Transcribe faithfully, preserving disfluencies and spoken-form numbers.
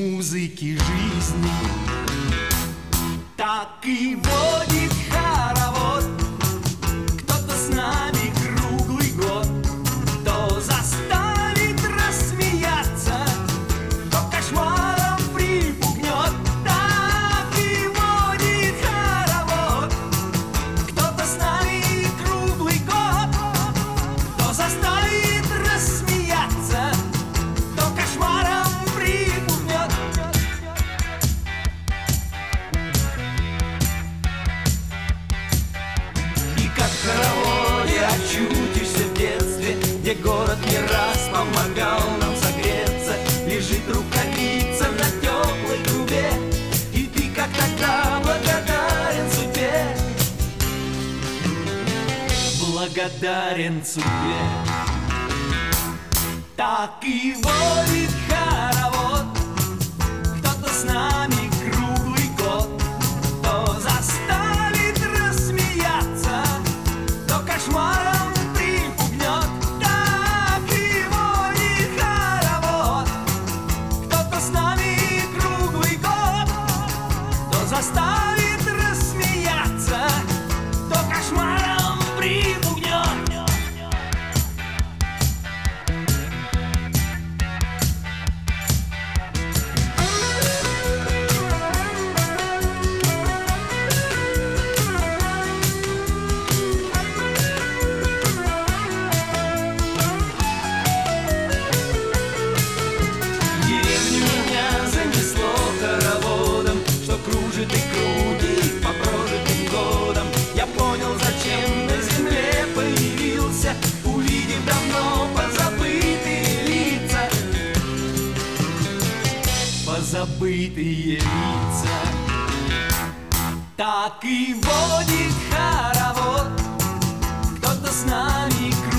музыки жизни. Так и водит хоровод кто-то с нами круглый год. То заставит рассмеяться, то кошмаром припугнет. Так и водит хоровод кто-то с нами круглый год. То заставит рассмеяться, то кошмаром припугнет. И как в хороводе очутишься в детстве, где город не раз помогал нам согреться. Лежит рукавица на теплой трубе, и ты, как тогда, благодарен судьбе. Благодарен судьбе. Так и водит хоровод кто-то с нами круглый год. То заставит рассмеяться, то кошмаром припугнет. Так и водит хоровод кто-то с нами круглый год. То заставит рассмеяться, то кошмаром припугнет. Деревню меня занесло хороводом, что кружит и крутит по прожитым годам. Я понял, зачем на земле появился, увидев давно позабытые лица. Позабытые лица. Так и водит хоровод кто-то с нами